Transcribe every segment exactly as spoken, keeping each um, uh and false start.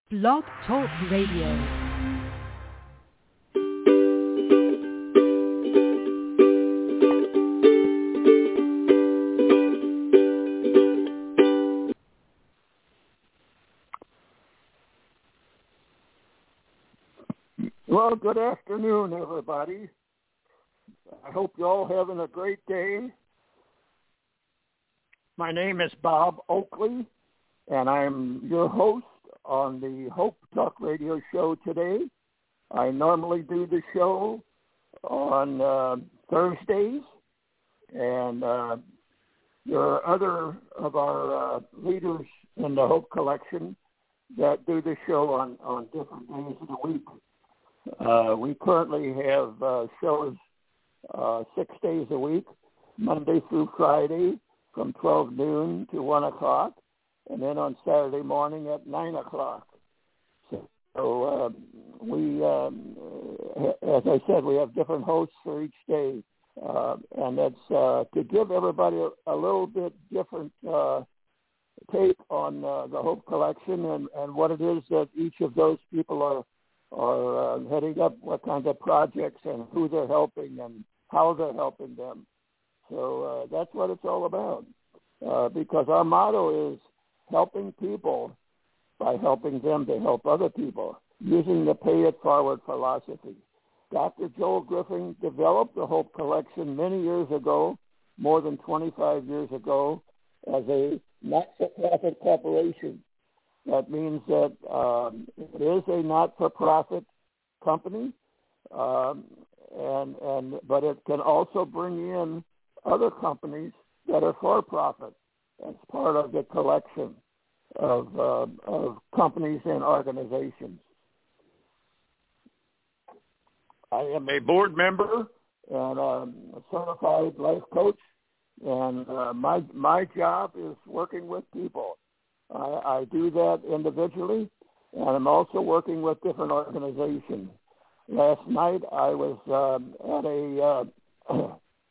Blog Talk Radio. Well, good afternoon, everybody. I hope you're all having a great day. My name is Bob Oakley, and I'm your host on the Hope Talk Radio show today. I normally do the show on uh, Thursdays, and uh, there are other of our uh, leaders in the Hope Collection that do the show on, on different days of the week. Uh, we currently have uh, shows uh, six days a week, Monday through Friday from twelve noon to one o'clock, and then on Saturday morning at nine o'clock. So, so uh, we, um, as I said, we have different hosts for each day, uh, and that's uh, to give everybody a, a little bit different uh, take on uh, the Hope Collection and, and what it is that each of those people are are uh, heading up, what kinds of projects and who they're helping and how they're helping them. So uh, that's what it's all about, uh, because our motto is helping people by helping them to help other people, using the pay it forward philosophy. Doctor Joel Griffin developed the Hope Collection many years ago, more than twenty-five years ago, as a not-for-profit corporation. That means that um, it is a not-for-profit company, um, and and but it can also bring in other companies that are for-profit as part of the collection of uh, of companies and organizations. I am a board member and um, a certified life coach, and uh, my my job is working with people. I, I do that individually, and I'm also working with different organizations. Last night I was um, at a,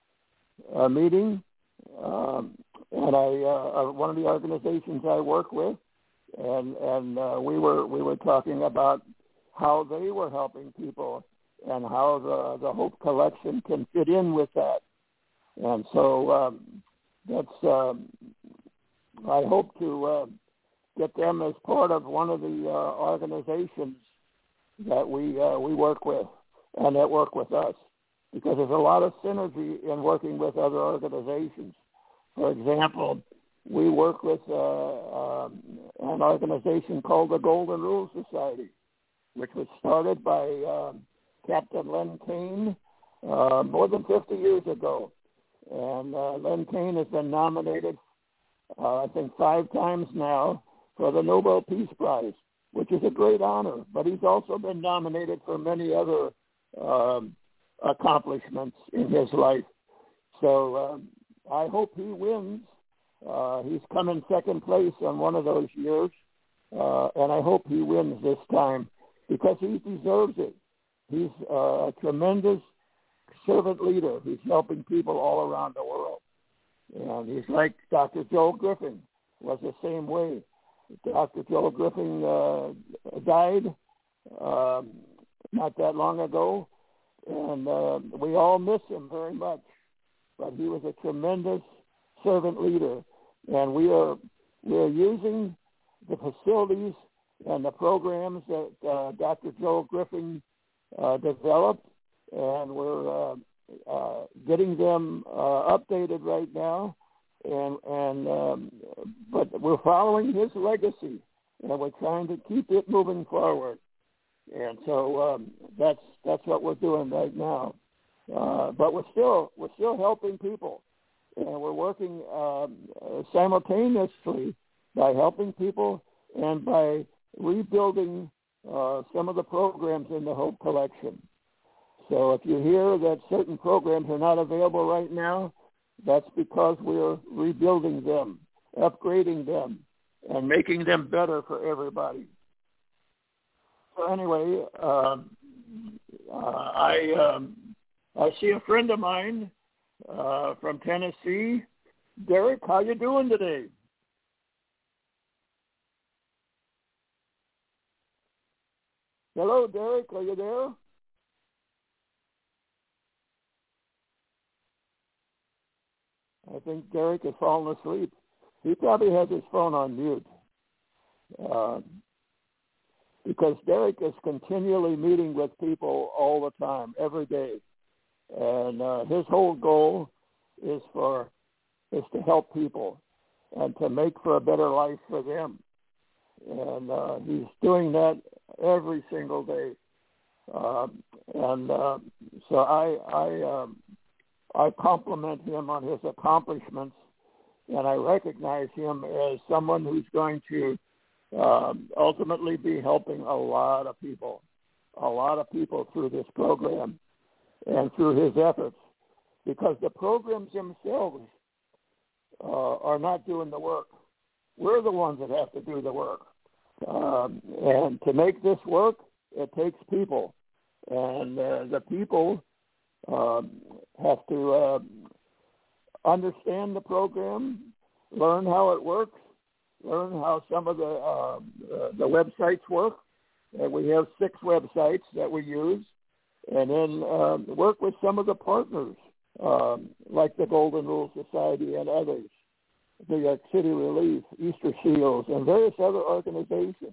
uh, a meeting, um, and I uh, one of the organizations I work with, and and uh, we were we were talking about how they were helping people and how the the Hope Collection can fit in with that, and so um, that's um, I hope to. Uh, get them as part of one of the uh, organizations that we uh, we work with and that work with us, because there's a lot of synergy in working with other organizations. For example, we work with uh, um, an organization called the Golden Rule Society, which was started by uh, Captain Len Kane uh, more than fifty years ago. And uh, Len Kane has been nominated, uh, I think, five times now for the Nobel Peace Prize, which is a great honor. But he's also been nominated for many other um, accomplishments in his life. So um, I hope he wins. Uh, he's come in second place on one of those years, uh, and I hope he wins this time because he deserves it. He's uh, a tremendous servant leader. He's helping people all around the world. And he's like Doctor Joel Griffin was the same way. Doctor Joel Griffin uh, died um, not that long ago, and uh, we all miss him very much. But he was a tremendous servant leader, and we are we are using the facilities and the programs that uh, Doctor Joel Griffin uh, developed, and we're uh, uh, getting them uh, updated right now. And and um, but we're following his legacy, and we're trying to keep it moving forward. And so um, that's that's what we're doing right now. Uh, but we're still we're still helping people, and we're working um, simultaneously by helping people and by rebuilding uh, some of the programs in the Hope Collection. So if you hear that certain programs are not available right now, that's because we're rebuilding them, upgrading them, and making them better for everybody. So anyway, um, uh, I um, I see a friend of mine uh, from Tennessee. Derek, how you doing today? Hello, Derek. Are you there? I think Derek has fallen asleep. He probably has his phone on mute. Uh, because Derek is continually meeting with people all the time, every day. And uh, his whole goal is for is to help people and to make for a better life for them. And uh, he's doing that every single day. Uh, and uh, so I I, um, I compliment him on his accomplishments, and I recognize him as someone who's going to um, ultimately be helping a lot of people, a lot of people through this program and through his efforts, because the programs themselves uh, are not doing the work. We're the ones that have to do the work. Um, and to make this work, it takes people. And uh, the people um, have to uh, understand the program, learn how it works, learn how some of the uh, uh, the websites work. And we have six websites that we use, and then uh, work with some of the partners, um, like the Golden Rule Society and others, the New York City Relief, Easter Seals, and various other organizations.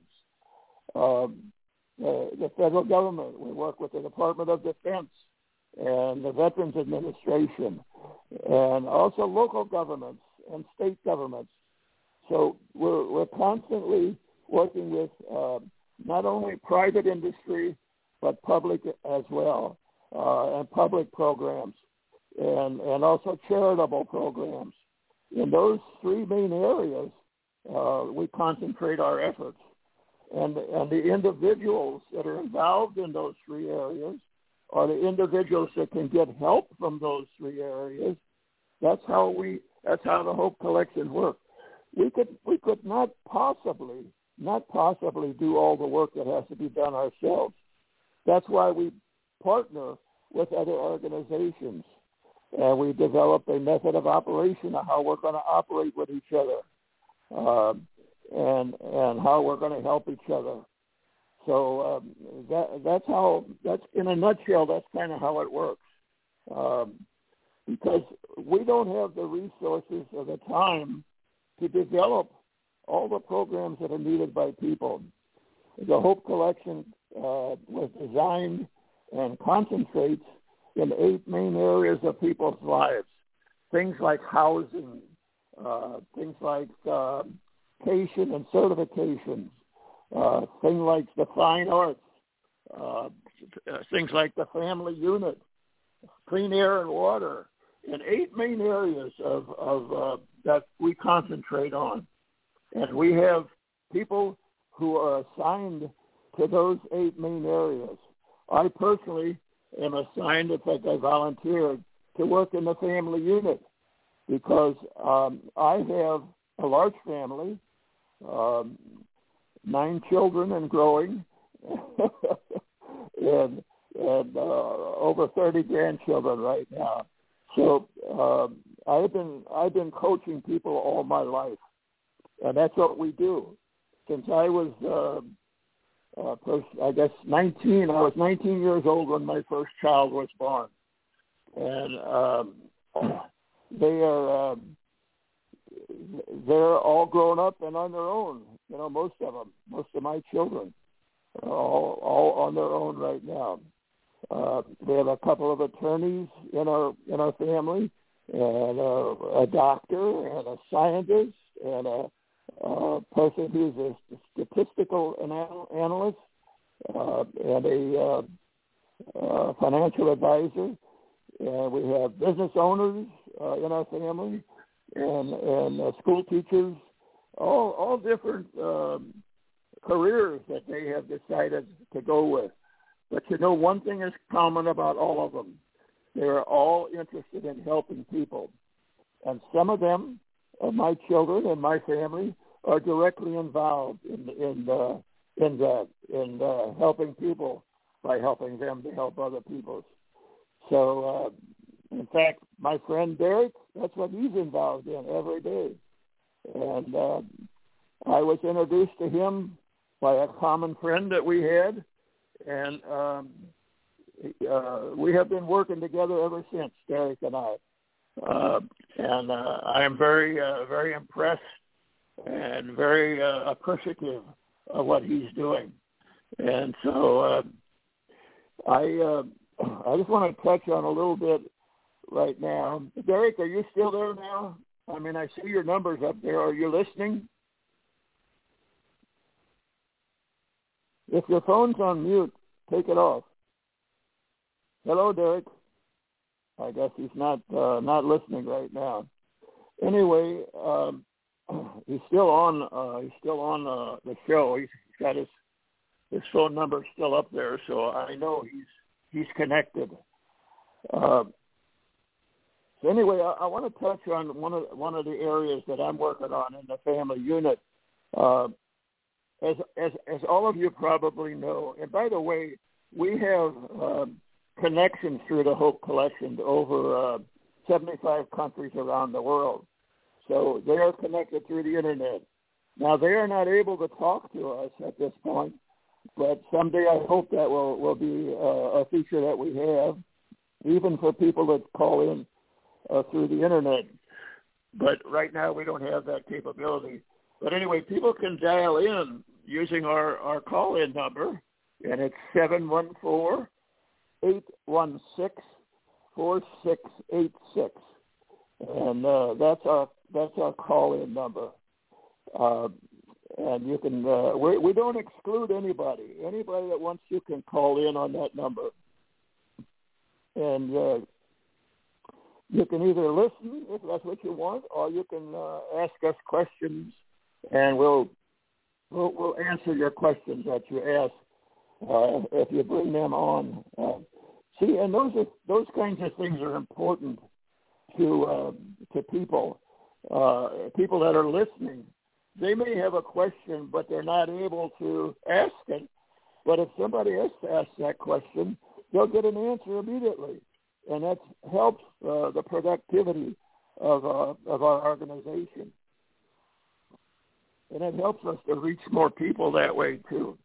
Um, uh, the federal government, we work with the Department of Defense and the Veterans Administration, and also local governments and state governments. So we're, we're constantly working with uh, not only private industry, but public as well, uh, and public programs, and, and also charitable programs. In those three main areas, uh, we concentrate our efforts. And, and the individuals that are involved in those three areas are the individuals that can get help from those three areas. That's how we. That's how the Hope Collection works. We could we could not possibly not possibly do all the work that has to be done ourselves. That's why we partner with other organizations, and we develop a method of operation of how we're going to operate with each other, uh, and and how we're going to help each other. So um, that that's how that's in a nutshell. That's kind of how it works. Um, because we don't have the resources or the time to develop all the programs that are needed by people. The Hope Collection uh, was designed and concentrates in eight main areas of people's lives. Things like housing, uh, things like uh, education and certifications, uh, things like the fine arts, uh, things like the family unit, clean air and water, and eight main areas of, of uh, that we concentrate on. And we have people who are assigned to those eight main areas. I personally am assigned, in fact, I volunteered to work in the family unit because um, I have a large family, um, nine children and growing, and, and uh, over thirty grandchildren right now. So um, I've been I've been coaching people all my life, and that's what we do. Since I was, uh, uh, first, I guess, nineteen, I was nineteen years old when my first child was born, and um, they are um, they're all grown up and on their own. You know, most of them, most of my children, are all all on their own right now. Uh, we have a couple of attorneys in our in our family, and a, a doctor, and a scientist, and a, a person who's a statistical anal- analyst, uh, and a uh, uh, financial advisor. And we have business owners uh, in our family, and and uh, school teachers, all all different um, careers that they have decided to go with. But you know, one thing is common about all of them. They're all interested in helping people. And some of them, uh, my children and my family, are directly involved in in, uh, in that, in uh, helping people by helping them to help other people. So, uh, in fact, my friend Derek, that's what he's involved in every day. And uh, I was introduced to him by a common friend that we had. and um, uh, we have been working together ever since, Derek and I. Uh, and uh, I am very, uh, very impressed and very uh, appreciative of what he's doing. And so uh, I, uh, I just want to touch on a little bit right now. Derek, are you still there now? I mean, I see your numbers up there. Are you listening? If your phone's on mute, take it off. Hello, Derek. I guess he's not uh, not listening right now. Anyway, um, he's still on. Uh, he's still on uh, the show. He's, he's got his his phone number still up there, so I know he's he's connected. Uh, so anyway, I, I want to touch on one of one of the areas that I'm working on in the family unit. Uh, as as as all of you probably know, and by the way, we have. Uh, connections through the Hope Collection to over uh, seventy-five countries around the world. So they are connected through the Internet. Now, they are not able to talk to us at this point, but someday I hope that will, will be uh, a feature that we have, even for people that call in uh, through the Internet. But right now we don't have that capability. But anyway, people can dial in using our, our call-in number, and it's seven one four, eight one six, four six eight six, and uh, that's our that's our call-in number. Uh, and you can uh, we we don't exclude anybody. Anybody that wants you can call in on that number, and uh, you can either listen if that's what you want, or you can uh, ask us questions, and we'll we'll, we'll answer your questions that you ask. Uh, if you bring them on, uh, see, and those are those kinds of things are important to uh, to people, uh, people that are listening. They may have a question, but they're not able to ask it. But if somebody else asks that question, they'll get an answer immediately, and that helps uh, the productivity of uh, of our organization, and it helps us to reach more people that way too.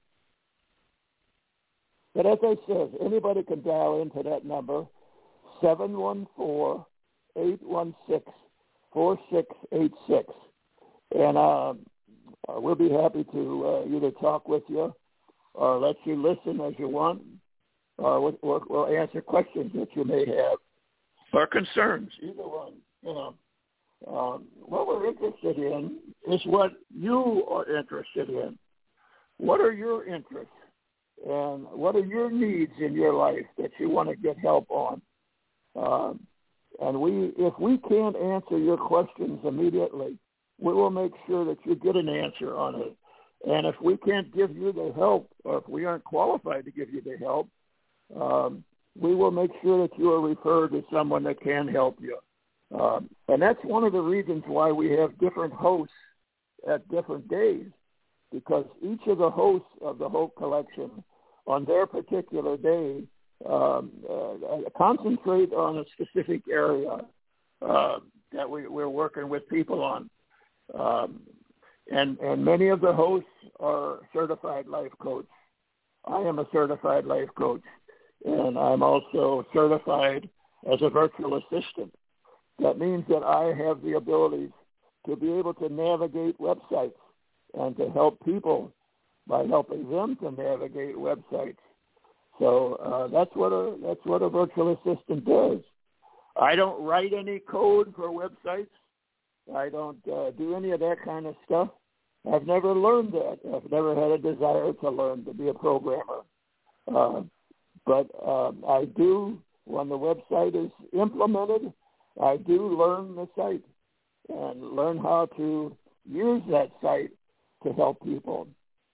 But as I said, anybody can dial into that number, seven one four, eight one six, four six eight six. And uh, we'll be happy to uh, either talk with you or let you listen as you want, or we'll, we'll answer questions that you may have or concerns, either one. You know, um, what we're interested in is what you are interested in. What are your interests? And what are your needs in your life that you want to get help on? Um, and we, if we can't answer your questions immediately, we will make sure that you get an answer on it. And if we can't give you the help, or if we aren't qualified to give you the help, um, we will make sure that you are referred to someone that can help you. Um, and that's one of the reasons why we have different hosts at different days, because each of the hosts of the Hope Collection on their particular day um, uh, concentrate on a specific area uh, that we, we're working with people on. Um, and, and many of the hosts are certified life coach. I am a certified life coach, and I'm also certified as a virtual assistant. That means that I have the abilities to be able to navigate websites and to help people by helping them to navigate websites. So uh, that's what a that's what a virtual assistant does. I don't write any code for websites. I don't uh, do any of that kind of stuff. I've never learned that. I've never had a desire to learn to be a programmer. Uh, but um, I do, when the website is implemented, I do learn the site and learn how to use that site to help people.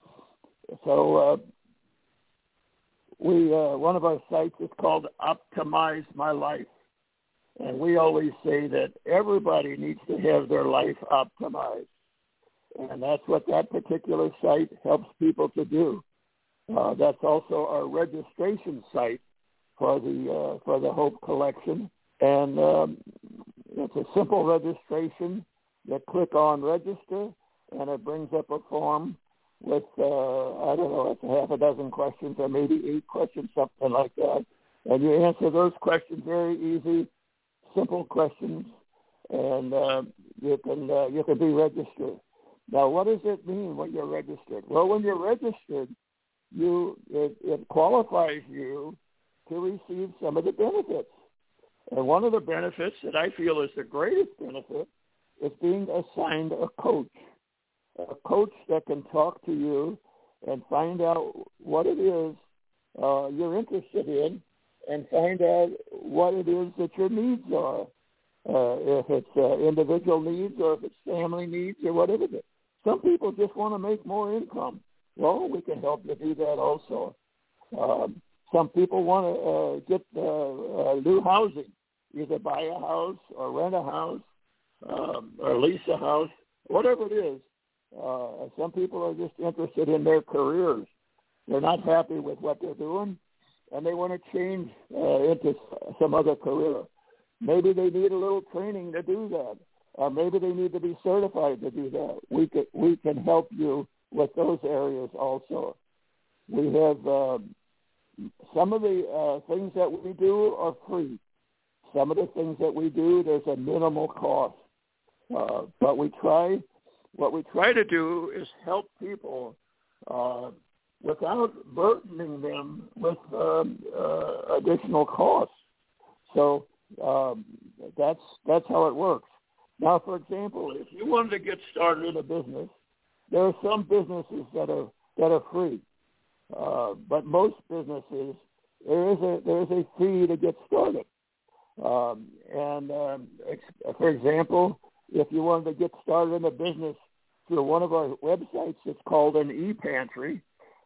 So uh, we uh, one of our sites is called Optimize My Life. And we always say that everybody needs to have their life optimized. And that's what that particular site helps people to do. Uh, that's also our registration site for the uh, for the Hope Collection. And um, it's a simple registration. You click on register, and it brings up a form with, uh, I don't know, it's a half a dozen questions or maybe eight questions, something like that. And you answer those questions very easy, simple questions, and uh, you can uh, you can be registered. Now, what does it mean when you're registered? Well, when you're registered, you it, it qualifies you to receive some of the benefits. And one of the benefits that I feel is the greatest benefit is being assigned a coach, a coach that can talk to you and find out what it is uh, you're interested in and find out what it is that your needs are, uh, if it's uh, individual needs or if it's family needs or whatever it is. Some people just want to make more income. Well, we can help you do that also. Um, some people want to uh, get uh, uh, new housing, either buy a house or rent a house um, or lease a house, whatever it is. Uh, some people are just interested in their careers. They're not happy with what they're doing, and they want to change uh, into some other career. Maybe they need a little training to do that, or maybe they need to be certified to do that. We can, we can help you with those areas also. We have uh, some of the uh, things that we do are free. Some of the things that we do, there's a minimal cost. Uh, but we try, what we try to do is help people uh, without burdening them with um, uh, additional costs. So um, that's that's how it works. Now, for example, if you wanted to get started in a business, there are some businesses that are that are free, uh, but most businesses there is a there is a fee to get started. Um, and um, ex- for example, if you wanted to get started in a business through one of our websites, it's called an e-pantry.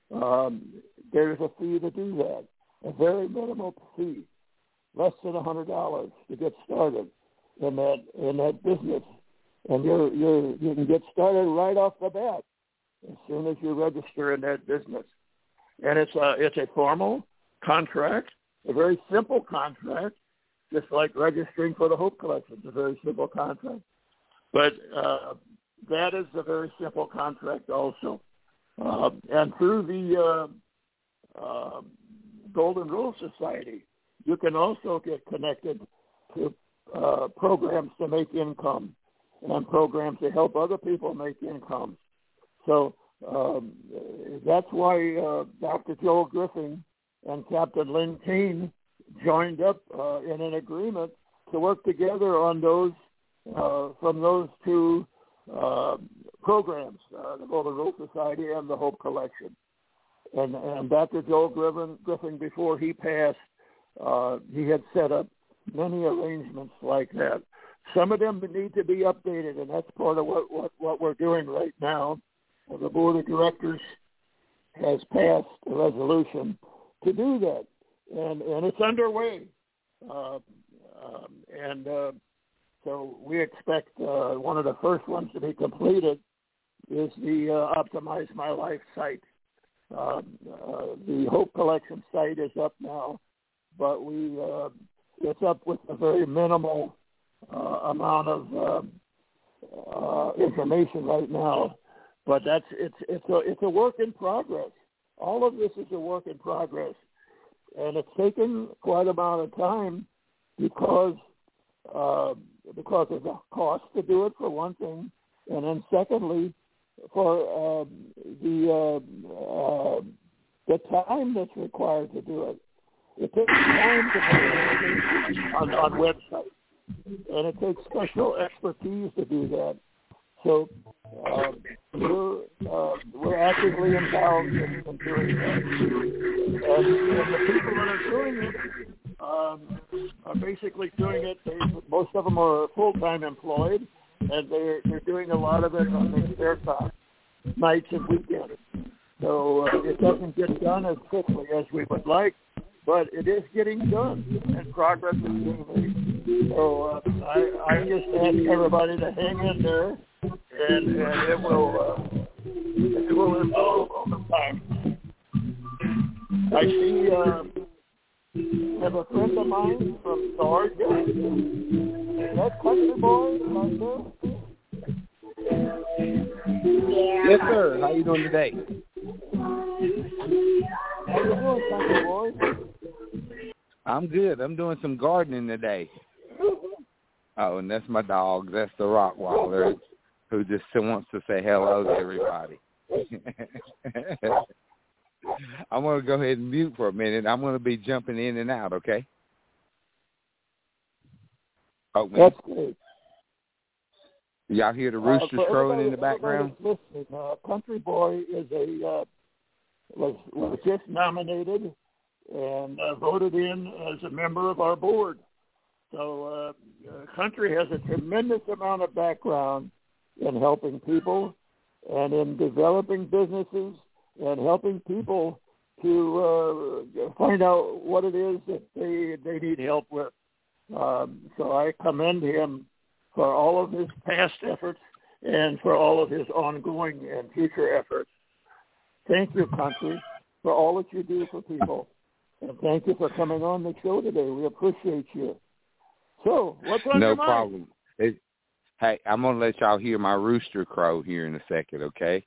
Um, there's a fee to do that, a very minimal fee, less than a hundred dollars to get started in that in that business, and you're you you can get started right off the bat as soon as you register in that business. And it's a it's a formal contract, a very simple contract, just like registering for the Hope Collection. It's a very simple contract, but uh, that is a very simple contract also. Uh, and through the uh, uh, Golden Rule Society, you can also get connected to uh, programs to make income and programs to help other people make income. So um, that's why uh, Doctor Joel Griffin and Captain Lynn Kane joined up uh, in an agreement to work together on those uh, from those two uh, programs, uh, the Golden Rule Society and the Hope Collection. And, and Doctor Joel Griffin, Griffin, before he passed, uh, he had set up many arrangements like that. Some of them need to be updated, and that's part of what, what, what we're doing right now. The Board of Directors has passed a resolution to do that, and, and it's underway. Uh, um, and uh, so we expect uh, one of the first ones to be completed is the uh, Optimize My Life site. Uh, uh, the Hope Collection site is up now, but we uh, it's up with a very minimal uh, amount of uh, uh, information right now. But that's it's it's a it's a work in progress. All of this is a work in progress, and it's taken quite a amount of time because uh, because of the cost to do it, for one thing, and then secondly, for uh, the uh, uh, the time that's required to do it. It takes time to do on on websites, and it takes special expertise to do that. So uh, we're uh, we're actively involved in, in doing that, and, and the people that are doing it um, are basically doing it. They, most of them are full-time employed, and they're they're doing a lot of it on their spare time, nights and weekends. So uh, it doesn't get done as quickly as we would like, but it is getting done, and progress is being made. So uh, I, I just ask everybody to hang in there, and, and it will uh, it will evolve over time. I see uh, I have a friend of mine from Georgia. Is that country boy right there? Yes, sir. How you doing today? How you doing, country boy? I'm good. I'm doing some gardening today. Oh, and that's my dog. That's the Rottweiler who just wants to say hello to everybody. I'm going to go ahead and mute for a minute. I'm going to be jumping in and out, okay? Oh, man. That's great. Y'all hear the roosters uh, crowing in the background? Listen, uh, Country Boy is a uh, was was just nominated and uh, voted in as a member of our board. So uh, uh, Country has a tremendous amount of background in helping people and in developing businesses and helping people to uh, find out what it is that they they need help with. Um, so I commend him for all of his past efforts and for all of his ongoing and future efforts. Thank you, Country, for all that you do for people. And thank you for coming on the show today. We appreciate you. So, what's on no your mind? problem. It, hey, I'm going to let y'all hear my rooster crow here in a second, okay?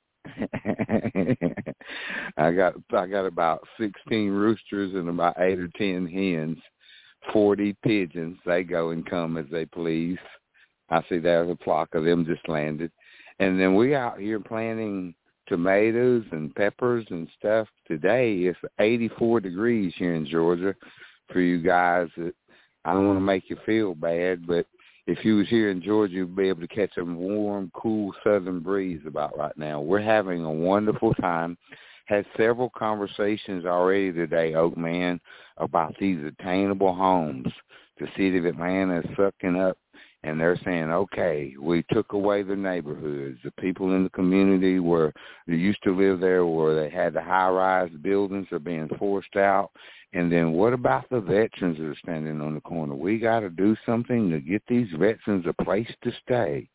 I got I got about sixteen roosters and about eight or ten hens, forty pigeons. They go and come as they please. I see there's a flock of them just landed. And then we out here planting tomatoes and peppers and stuff. Today it's eighty-four degrees here in Georgia. For you guys, that I don't want to make you feel bad, but if you was here in Georgia, you'd be able to catch a warm, cool southern breeze about right now. We're having a wonderful time. Had several conversations already today, Oak Man, about these attainable homes. The city of Atlanta is sucking up, and they're saying, okay, we took away the neighborhoods. The people in the community where they used to live there where they had the high-rise buildings are being forced out. And then what about the veterans that are standing on the corner? We got to do something to get these veterans a place to stay.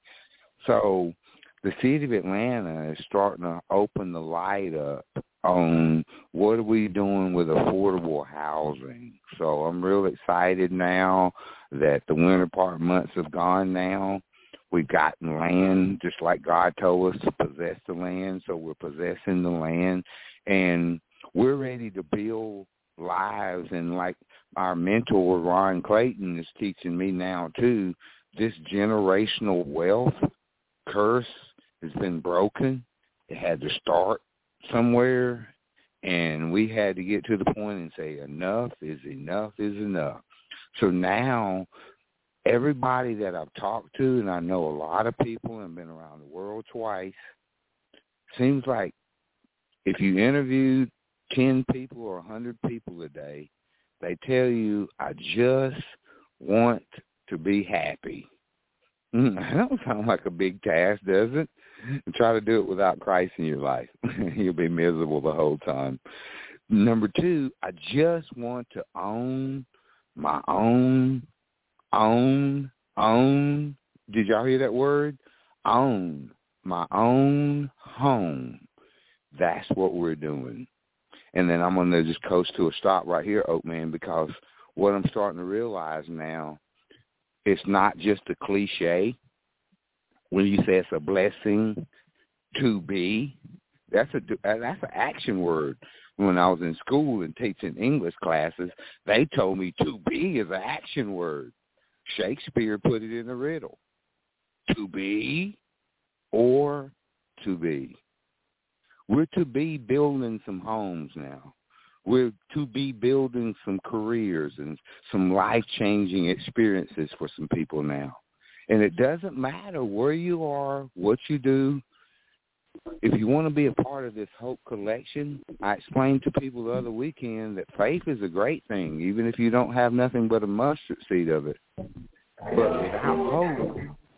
So the city of Atlanta is starting to open the light up on what are we doing with affordable housing. So I'm real excited now that the winter part months have gone now. We've gotten land just like God told us to possess the land, so we're possessing the land. And we're ready to build lives, and like our mentor Ron Clayton is teaching me now too, this generational wealth curse has been broken. It had to start somewhere, and we had to get to the point and say enough is enough is enough. So now everybody that I've talked to, and I know a lot of people and been around the world twice, seems like if you interviewed ten people or one hundred people a day, they tell you, I just want to be happy. That don't sound like a big task, does it? And try to do it without Christ in your life. You'll be miserable the whole time. Number two, I just want to own my own, own, own. Did y'all hear that word? Own my own home. That's what we're doing. And then I'm going to just coast to a stop right here, Oak Man, because what I'm starting to realize now, it's not just a cliche. When you say it's a blessing to be, that's a that's an action word. When I was in school and teaching English classes, they told me to be is an action word. Shakespeare put it in a riddle. To be or to be. We're to be building some homes now. We're to be building some careers and some life-changing experiences for some people now. And it doesn't matter where you are, what you do. If you want to be a part of this Hope Collection, I explained to people the other weekend that faith is a great thing, even if you don't have nothing but a mustard seed of it. But without hope,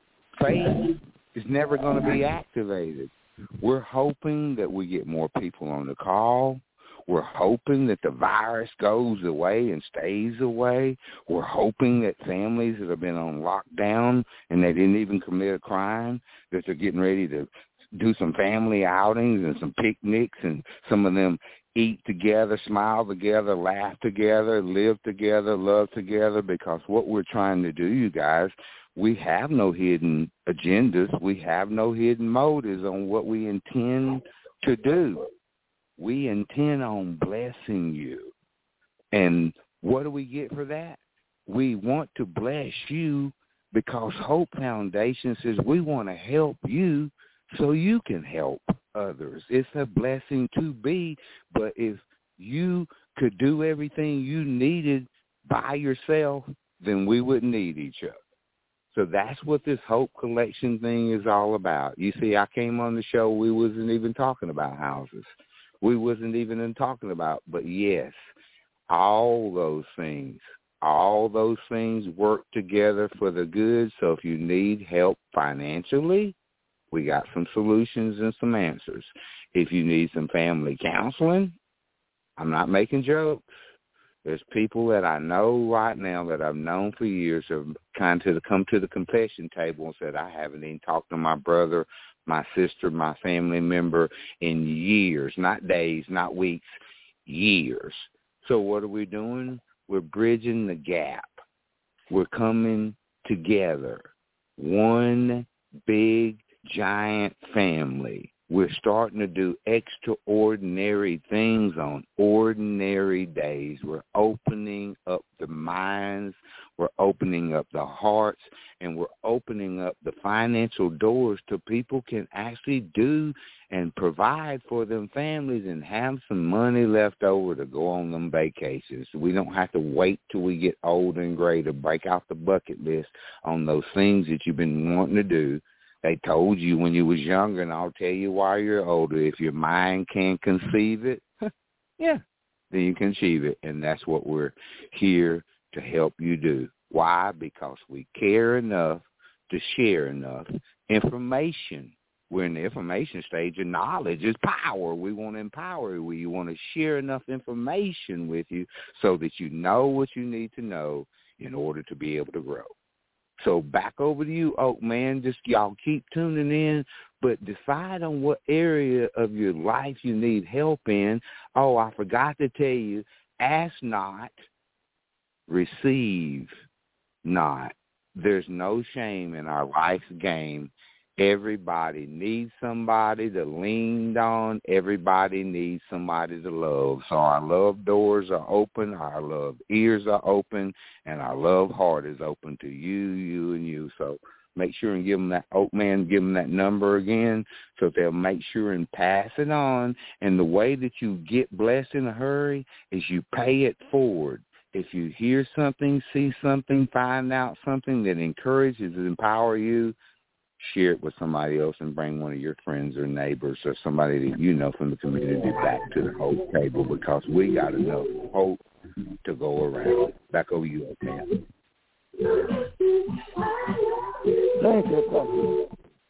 faith is never going to be activated. We're hoping that we get more people on the call. We're hoping that the virus goes away and stays away. We're hoping that families that have been on lockdown and they didn't even commit a crime, that they're getting ready to do some family outings and some picnics, and some of them eat together, smile together, laugh together, live together, love together, because what we're trying to do, you guys, we have no hidden agendas. We have no hidden motives on what we intend to do. We intend on blessing you. And what do we get for that? We want to bless you because Hope Foundation says we want to help you so you can help others. It's a blessing to be, but if you could do everything you needed by yourself, then we wouldn't need each other. So that's what this Hope Collection thing is all about. You see, I came on the show, we wasn't even talking about houses. We wasn't even talking about, but yes, all those things, all those things work together for the good. So if you need help financially, we got some solutions and some answers. If you need some family counseling, I'm not making jokes. There's people that I know right now that I've known for years have kind of come to the confession table and said, I haven't even talked to my brother, my sister, my family member in years, not days, not weeks, years. So what are we doing? We're bridging the gap. We're coming together. One big, giant family. We're starting to do extraordinary things on ordinary days. We're opening up the minds, we're opening up the hearts, and we're opening up the financial doors so people can actually do and provide for them families and have some money left over to go on them vacations. We don't have to wait till we get old and gray to break out the bucket list on those things that you've been wanting to do. They told you when you was younger, and I'll tell you why you're older. If your mind can conceive it, yeah, then you can achieve it. And that's what we're here to help you do. Why? Because we care enough to share enough information. We're in the information stage, and knowledge is power. We want to empower you. We want to share enough information with you so that you know what you need to know in order to be able to grow. So back over to you, Oak Man. Just y'all keep tuning in, but decide on what area of your life you need help in. Oh, I forgot to tell you, ask not, receive not. There's no shame in our life's game. Everybody needs somebody to lean on. Everybody needs somebody to love. So our love doors are open, our love ears are open, and our love heart is open to you, you, and you. So make sure and give them that, Oak Man, give them that number again so they'll make sure and pass it on. And the way that you get blessed in a hurry is you pay it forward. If you hear something, see something, find out something that encourages and empowers you, share it with somebody else and bring one of your friends or neighbors or somebody that you know from the community back to the Hope table, because we got enough hope to go around. Back over you, Oak Man. Thank you,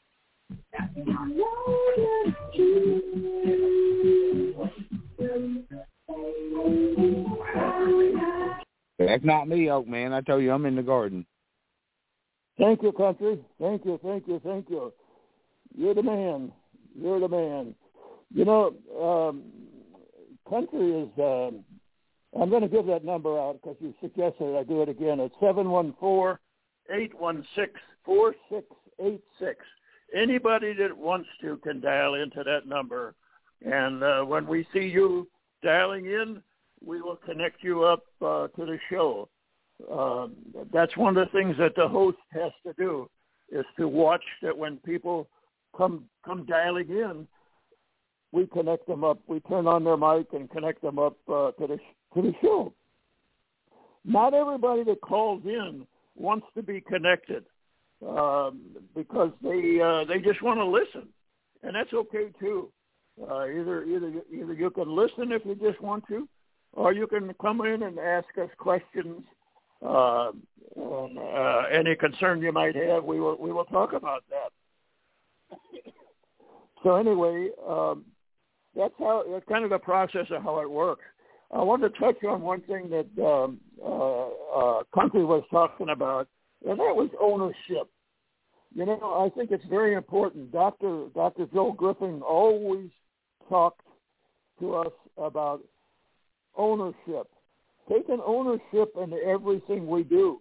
That's not me, Oak Man. I told you I'm in the garden. Thank you, Country. Thank you, thank you, thank you. You're the man. You're the man. You know, um, Country is, uh, I'm going to give that number out because you suggested I do it again. It's seven one four, eight one six, four six eight six. Anybody that wants to can dial into that number. And uh, when we see you dialing in, we will connect you up uh, to the show. Uh, that's one of the things that the host has to do, is to watch that when people come come dialing in, we connect them up. We turn on their mic and connect them up uh, to the to the show. Not everybody that calls in wants to be connected um, because they uh, they just want to listen, and that's okay too. Uh, either either either you can listen if you just want to, or you can come in and ask us questions. Uh, and, uh, any concern you might have, we will we will talk about that. So anyway, um, that's how that's kind of the process of how it works. I want to touch on one thing that um, uh, uh, Country was talking about, and that was ownership. You know, I think it's very important. Doctor Doctor Joe Griffin always talked to us about ownership. Taking ownership in everything we do.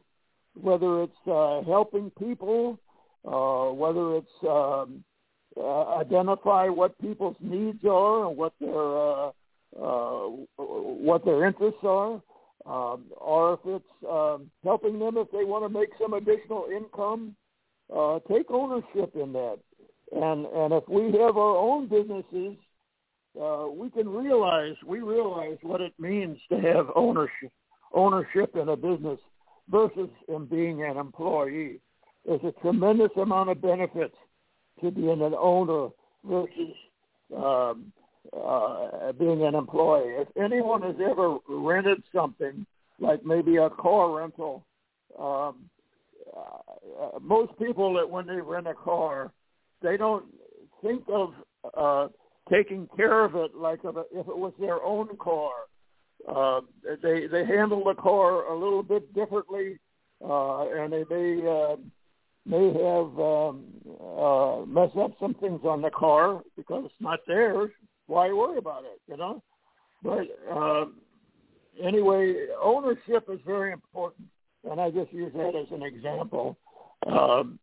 whether it's uh, helping people, uh, whether it's um, uh, identify what people's needs are and what their uh, uh, what their interests are, um, or if it's um, helping them if they want to make some additional income, uh, take ownership in that. And and if we have our own businesses, uh, we can realize we realize what it means to have ownership ownership in a business versus in being an employee. There's a tremendous amount of benefits to being an owner versus um, uh, being an employee. If anyone has ever rented something, like maybe a car rental, um, uh, most people that when they rent a car, they don't think of uh, taking care of it like if it was their own car. Uh, they they handle the car a little bit differently, uh, and they may uh, may have um, uh, messed up some things on the car because it's not theirs. Why worry about it, you know? But uh, anyway, ownership is very important, and I just use that as an example. Um,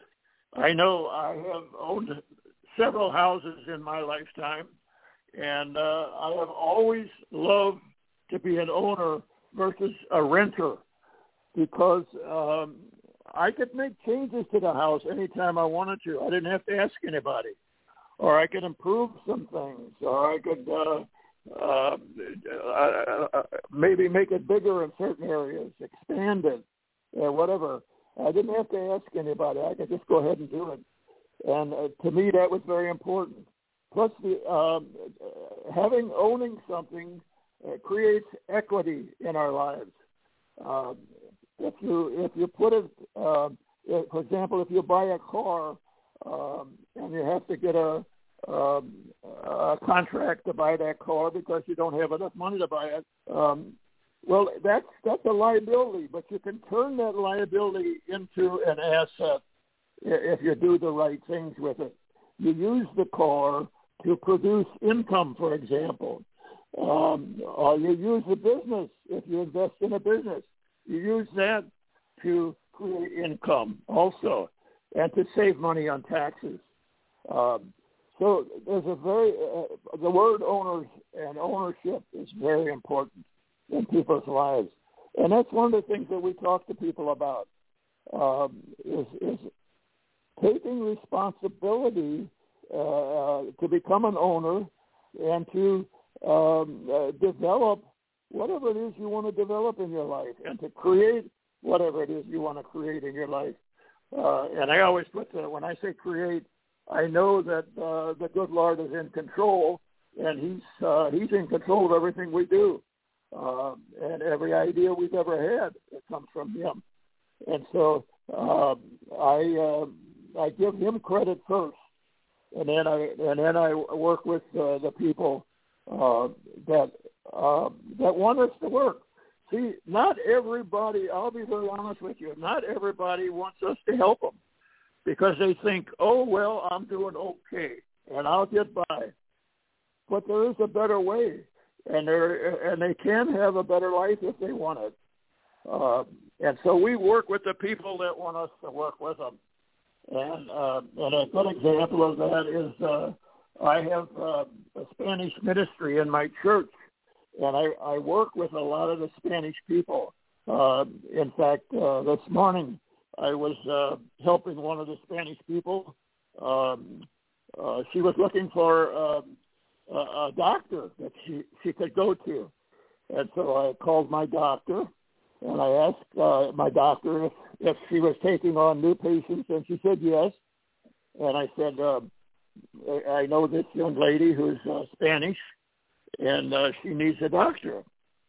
I know I have owned several houses in my lifetime, and uh, I have always loved to be an owner versus a renter because um, I could make changes to the house anytime I wanted to. I didn't have to ask anybody. Or I could improve some things, or I could uh, uh, uh, maybe make it bigger in certain areas, expand it, uh, whatever. I didn't have to ask anybody. I could just go ahead and do it. And uh, to me, that was very important. Plus, the um, having owning something uh, creates equity in our lives. Uh, if you if you put it, uh, if, for example, if you buy a car um, and you have to get a, um, a contract to buy that car because you don't have enough money to buy it, um, well, that's that's a liability. But you can turn that liability into an asset if you do the right things with it. You use the car to produce income, for example. Um, or you use the business if you invest in a business. You use that to create income also and to save money on taxes. Um, so there's a very, uh, the word owners and ownership is very important in people's lives. And that's one of the things that we talk to people about um, is, is taking responsibility uh, to become an owner and to um, uh, develop whatever it is you want to develop in your life and to create whatever it is you want to create in your life. Uh, and I always put the, when I say create, I know that uh, the good Lord is in control, and he's uh, he's in control of everything we do. Uh, and every idea we've ever had, it comes from him. And so uh, I uh, I give him credit first, and then I and then I work with uh, the people uh, that uh, that want us to work. See, not everybody, I'll be very honest with you, not everybody wants us to help them because they think, oh, well, I'm doing okay, and I'll get by. But there is a better way, and, and they can have a better life if they want it. Uh, and so we work with the people that want us to work with them. And, uh, and a good example of that is uh, I have uh, a Spanish ministry in my church. And I, I work with a lot of the Spanish people. Uh, in fact, uh, this morning I was uh, helping one of the Spanish people. Um, uh, she was looking for uh, a, a doctor that she, she could go to. And so I called my doctor, and I asked uh, my doctor if, if she was taking on new patients, and she said yes. And I said, uh, I know this young lady who's uh, Spanish, and uh, she needs a doctor.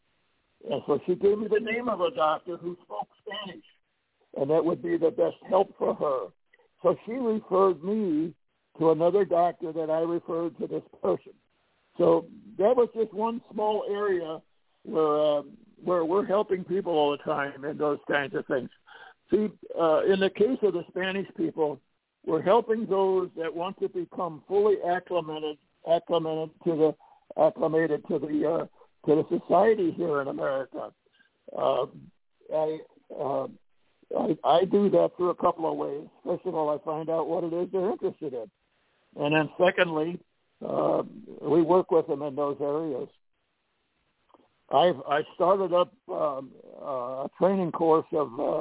And so she gave me the name of a doctor who spoke Spanish, and that would be the best help for her. So she referred me to another doctor that I referred to this person. So that was just one small area where uh, where we're helping people all the time and those kinds of things. See, uh, in the case of the Spanish people, we're helping those that want to become fully acclimated, acclimated to the acclimated to the uh, to the society here in America. Uh, I, uh, I, I do that through a couple of ways. First of all, I find out what it is they're interested in. And then secondly, uh, we work with them in those areas. I've I started up um, uh, a training course of uh,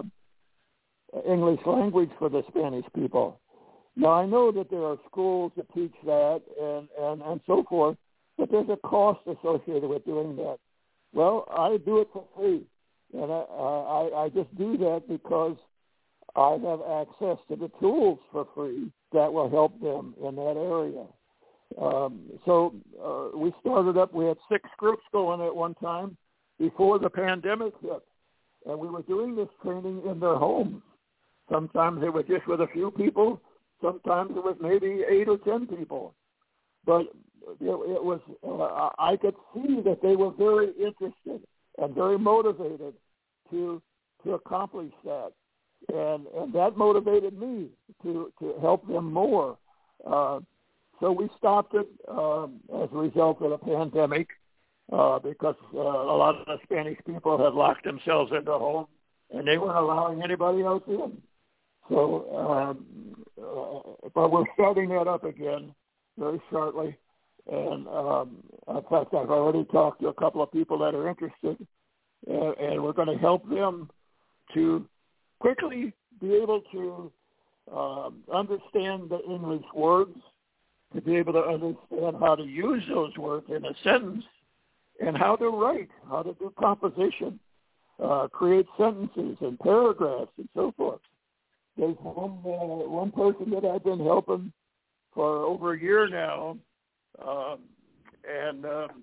English language for the Spanish people. Now, I know that there are schools that teach that and, and, and so forth, but there's a cost associated with doing that. Well, I do it for free, and I, I, I just do that because I have access to the tools for free that will help them in that area. Um, so uh, we started up, we had six groups going at one time before the pandemic hit, and we were doing this training in their homes. Sometimes it was just with a few people. Sometimes it was maybe eight or ten people. But it, it was, uh, I could see that they were very interested and very motivated to to accomplish that. And, and that motivated me to, to help them more. Uh, so we stopped it um, as a result of the pandemic uh, because uh, a lot of the Spanish people had locked themselves in their home and they weren't allowing anybody else in. So, um, uh, but we're starting that up again very shortly. And um, in fact, I've already talked to a couple of people that are interested, uh, and we're going to help them to quickly be able to um, understand the English words, to be able to understand how to use those words in a sentence, and how to write, how to do composition, uh, create sentences and paragraphs and so forth. There's one, uh, one person that I've been helping for over a year now, um, and uh, uh,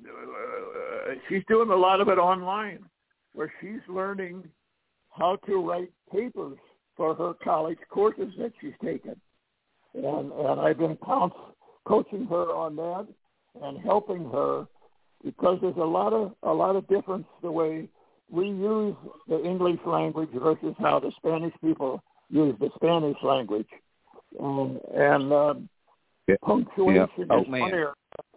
she's doing a lot of it online, where she's learning how to write papers for her college courses that she's taken. And, and I've been counts, coaching her on that and helping her because there's a lot of a lot of difference the way we use the English language versus how the Spanish people use the Spanish language. Um, and um, yeah. punctuation yeah. oh, is man. one area.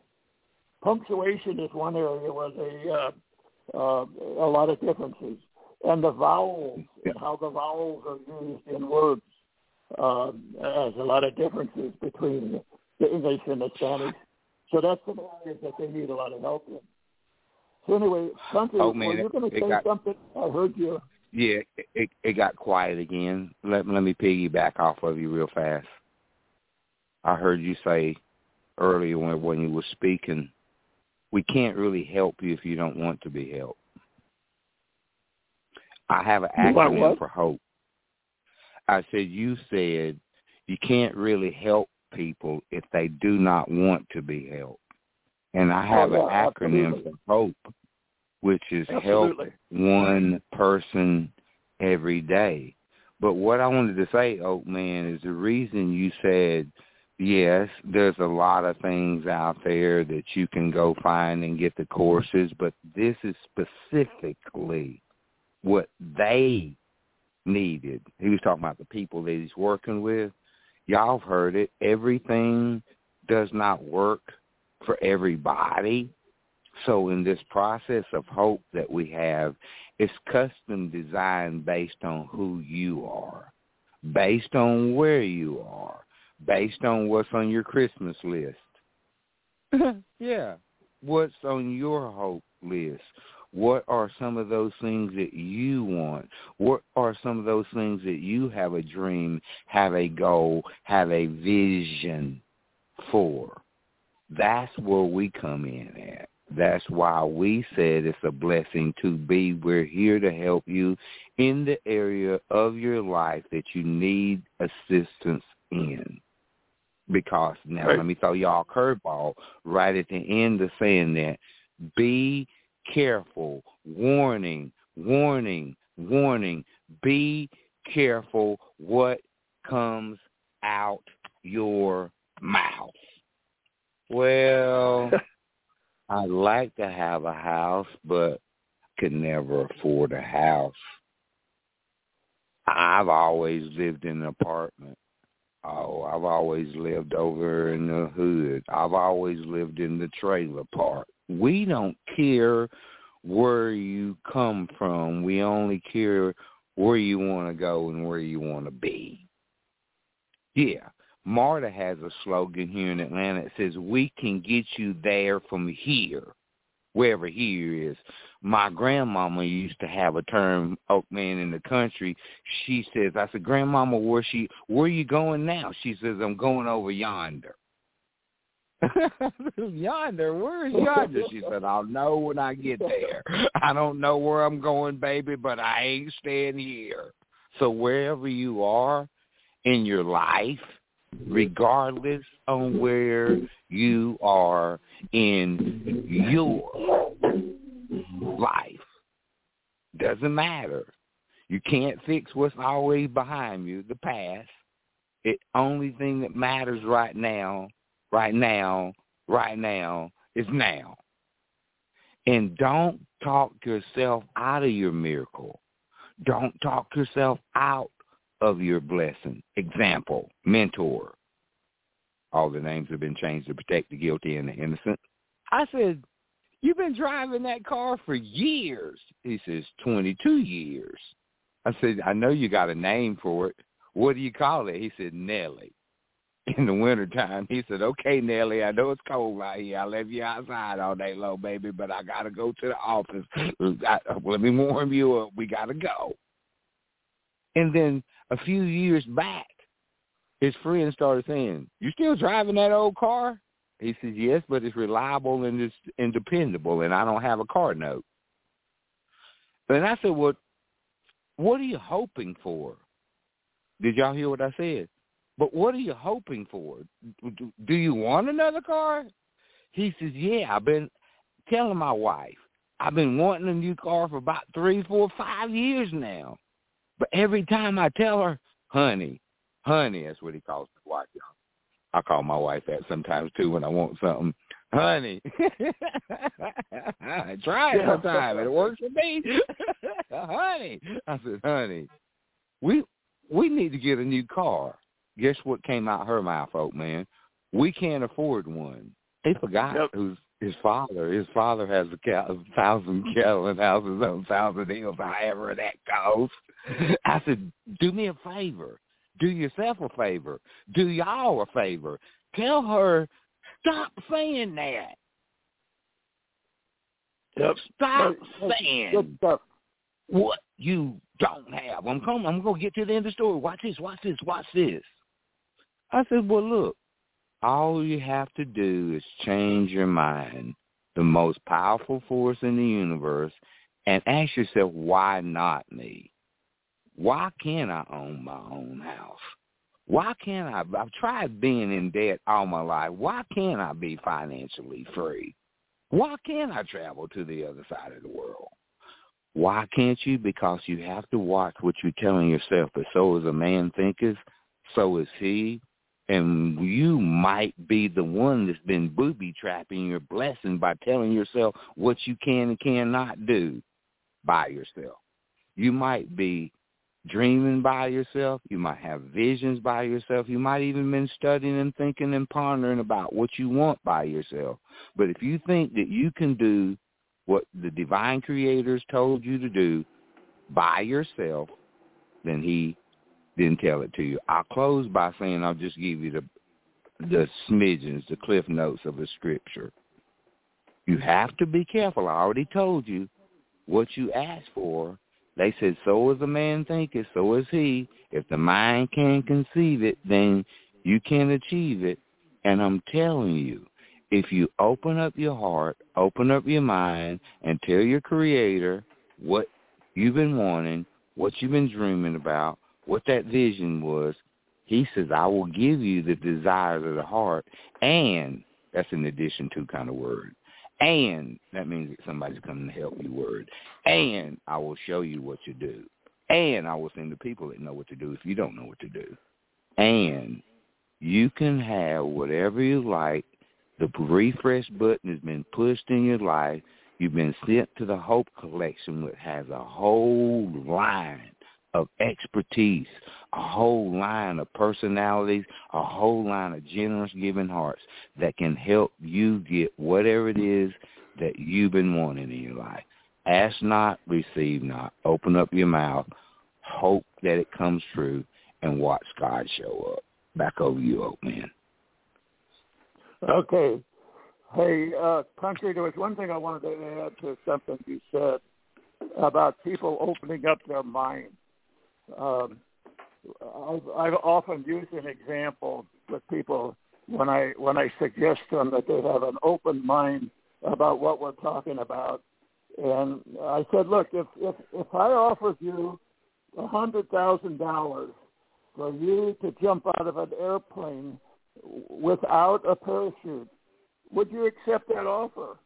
Punctuation is one area where they uh, uh, a lot of differences. And the vowels yeah. and how the vowels are used in words. Uh, there's a lot of differences between the English and the Spanish. So that's some areas that they need a lot of help in. So anyway, country, oh, man, were you going to say got, something? I heard you. Yeah, it, it got quiet again. Let, let me piggyback off of you real fast. I heard you say earlier when, when you were speaking, we can't really help you if you don't want to be helped. I have an acronym what? for HOPE. I said, you said you can't really help people if they do not want to be helped. And I have oh, yeah, an acronym absolutely. for HOPE, which is absolutely. help one person every day. But what I wanted to say, Oak Man, is the reason you said, yes, there's a lot of things out there that you can go find and get the courses, but this is specifically what they needed. He was talking about the people that he's working with. Y'all have heard it. Everything does not work for everybody. So in this process of hope that we have, it's custom designed based on who you are, based on where you are, based on what's on your Christmas list. yeah. What's on your hope list? What are some of those things that you want? What are some of those things that you have a dream, have a goal, have a vision for? That's where we come in at. That's why we said it's a blessing to be. We're here to help you in the area of your life that you need assistance in. Because now right. let me throw y'all a curveball right at the end of saying that. Be careful. Warning, warning, warning. Be careful what comes out your mouth. Well, I'd like to have a house, but could never afford a house. I've always lived in an apartment. Oh, I've always lived over in the hood. I've always lived in the trailer park. We don't care where you come from. We only care where you want to go and where you want to be. Yeah, MARTA has a slogan here in Atlanta that says, we can get you there from here, wherever here is. My grandmama used to have a term, oh man, in the country. She says, I said, Grandmama, where she, where are you going now? She says, I'm going over yonder. Yonder? Where is yonder? She said, I'll know when I get there. I don't know where I'm going, baby, but I ain't staying here. So wherever you are in your life, regardless on where you are in your life, doesn't matter. You can't fix what's always behind you, the past. The only thing that matters right now, right now, right now is now. And don't talk yourself out of your miracle. Don't talk yourself out of your blessing. Example, mentor. All the names have been changed to protect the guilty and the innocent. I said, you've been driving that car for years. He says, twenty-two years. I said, I know you got a name for it. What do you call it? He said, Nellie. In the wintertime, he said, okay, Nellie, I know it's cold out here. I left you outside all day long, baby, but I got to go to the office. I, let me warm you up. We got to go. And then a few years back, his friend started saying, you still driving that old car? He says, yes, but it's reliable and it's and dependable, and I don't have a car note. And I said, well, what are you hoping for? Did y'all hear what I said? But what are you hoping for? Do you want another car? He says, yeah, I've been telling my wife, I've been wanting a new car for about three, four, five years now. But every time I tell her, honey, honey, that's what he calls his wife, y'all. I call my wife that sometimes, too, when I want something. Honey. I try it sometime. It works for me. Honey. I said, honey, we we need to get a new car. Guess what came out her mouth, folk, man? We can't afford one. They forgot yep. who's his father. His father has a, cal- a thousand gallon houses on Thousand Hills, however that goes. I said, do me a favor. Do yourself a favor. Do y'all a favor. Tell her, stop saying that. Yep. Stop saying what you don't have. I'm coming. I'm going to get to the end of the story. Watch this, watch this, watch this. I said, well, look, all you have to do is change your mind, the most powerful force in the universe, and ask yourself, why not me? Why can't I own my own house? Why can't I? I've tried being in debt all my life. Why can't I be financially free? Why can't I travel to the other side of the world? Why can't you? Because you have to watch what you're telling yourself. But so is a man thinketh, so is he. And you might be the one that's been booby-trapping your blessing by telling yourself what you can and cannot do by yourself. You might be dreaming by yourself. You might have visions by yourself. You might even been studying and thinking and pondering about what you want by yourself. But if you think that you can do what the divine creators told you to do by yourself, then he didn't tell it to you. I'll close by saying I'll just give you the the smidgens, the cliff notes of the scripture. You have to be careful. I already told you what you asked for. They said, so is a man thinketh, so is he. If the mind can conceive it, then you can achieve it. And I'm telling you, if you open up your heart, open up your mind, and tell your Creator what you've been wanting, what you've been dreaming about, what that vision was, he says, I will give you the desires of the heart. And that's an addition to kind of word. And that means that somebody's coming to help you word. And I will show you what to do. And I will send the people that know what to do if you don't know what to do. And you can have whatever you like. The refresh button has been pushed in your life. You've been sent to the Hope Collection, which has a whole line of expertise, a whole line of personalities, a whole line of generous giving hearts that can help you get whatever it is that you've been wanting in your life. Ask not, receive not. Open up your mouth. hope that it comes true and watch God show up. Back over you, old man. Okay. Hey, uh, Country, there was one thing I wanted to add to something you said about people opening up their mind. Um, I've, I've often used an example with people when I when I suggest to them that they have an open mind about what we're talking about. And I said, look, if if, if I offered you one hundred thousand dollars for you to jump out of an airplane without a parachute, would you accept that offer?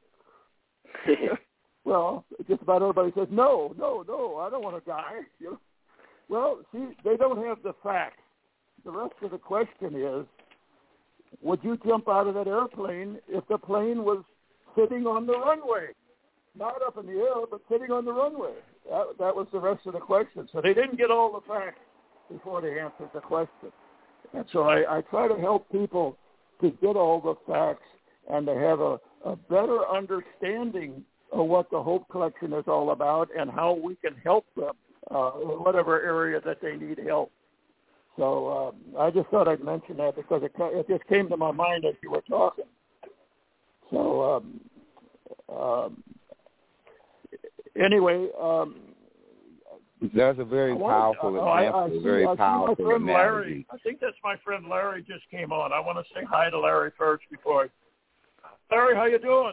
Well, just about everybody says, no, no, no, I don't want to die. You know? Well, see, they don't have the facts. The rest of the question is, would you jump out of that airplane if the plane was sitting on the runway? Not up in the air, but sitting on the runway. That, that was the rest of the question. So they didn't get all the facts before they answered the question. And so I, I try to help people to get all the facts and to have a, a better understanding of what the Hope Collection is all about and how we can help them uh, in whatever area that they need help. So um, I just thought I'd mention that because it, it just came to my mind as you were talking. So um, um, anyway, um, that's a very powerful want, uh, example, I, I a see, very I powerful see my friend analogy. Larry. I think that's my friend Larry just came on. I want to say hi to Larry first before. I... Larry, how you doing?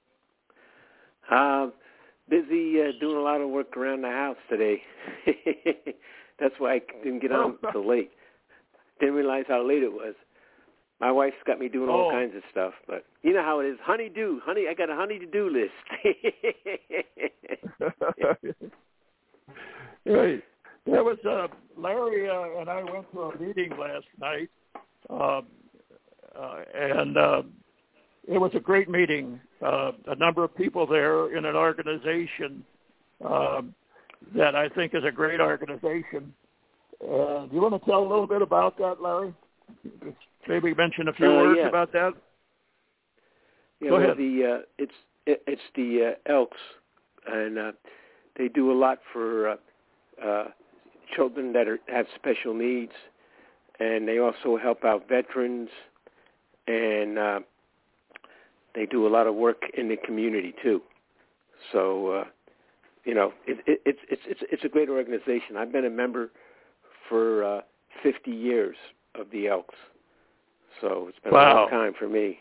Uh, busy uh, doing a lot of work around the house today. That's why I didn't get on till late. Didn't realize how late it was. My wife's got me doing all oh. kinds of stuff, but you know how it is. Honey-do, honey, I got a honey-to-do list. Right. There was uh, Larry uh, and I went to a meeting last night, uh, uh, and uh, it was a great meeting. Uh, a number of people there in an organization uh, that I think is a great organization. Uh, do you want to tell a little bit about that, Larry? Maybe mention a few uh, words yeah. about that. Yeah, Go well, ahead. The uh, it's it, it's the uh, Elks, and uh, they do a lot for uh, uh, children that are, have special needs, and they also help out veterans, and uh, they do a lot of work in the community too. So, uh, you know, it, it, it's it's it's it's a great organization. I've been a member for uh, fifty years of the Elks, so it's been wow. a long time for me.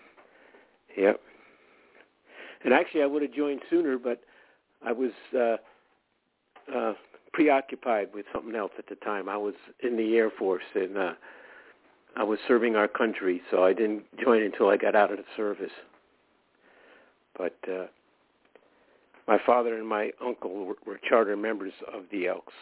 Yep. And actually, I would have joined sooner, but I was uh, uh, preoccupied with something else at the time. I was in the Air Force, and uh, I was serving our country, so I didn't join until I got out of the service. But uh, my father and my uncle were, were charter members of the Elks.